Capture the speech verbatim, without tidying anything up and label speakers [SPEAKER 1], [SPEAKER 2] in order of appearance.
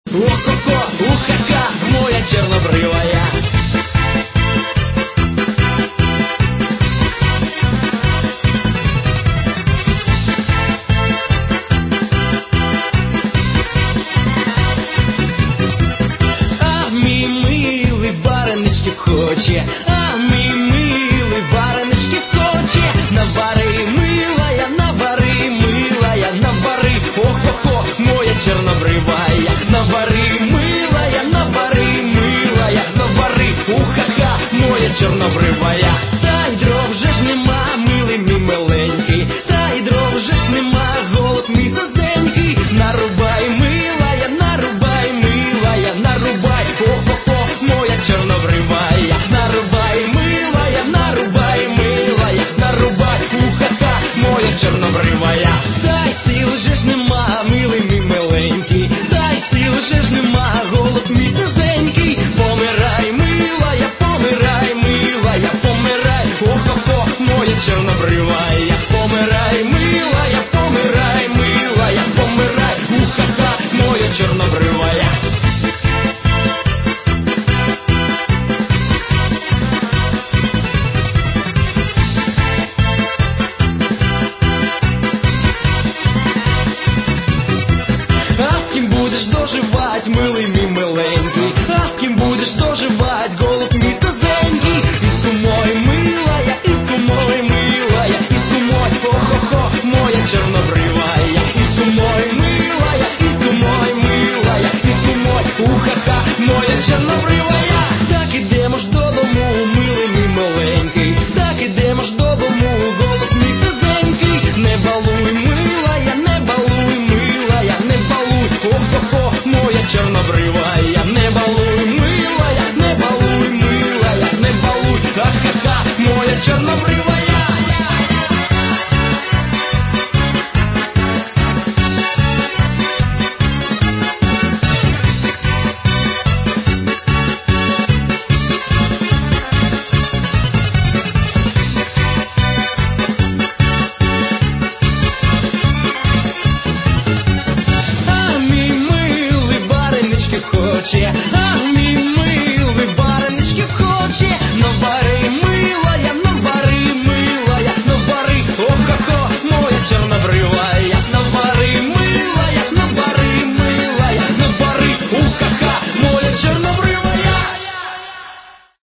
[SPEAKER 1] О-ко-ко, ухака, моя чернобривая. А мій милий баранички хоче, а мій милий баранички хоче. Навари, милая, навари, милая, навари. О-ко-ко, моя чернобривая. Навари, милая, навари, милая, навари. Ухака, моя чернобривая. Та й дров же ж нема, милий мій миленький. Та й дров же ж нема, голуб мій сазенький. Нарубай, милая, нарубай, милая, нарубай. О-хо-хо, моя чернобривая. Нарубай, милая, нарубай, милая, нарубай. Ухака, моя чернобривая. Дай сил же ж нема, милий мій миленький. Дай сил же ж нема, голуб мій сазенький. Помирай, милая, помирай, милая, помирай. О-хо-хо, моя чернобривая. Помирай, милая, помирай, милая, помирай. Ухака, моя чернобривая. А втім будеш доживать, милий мій миленький.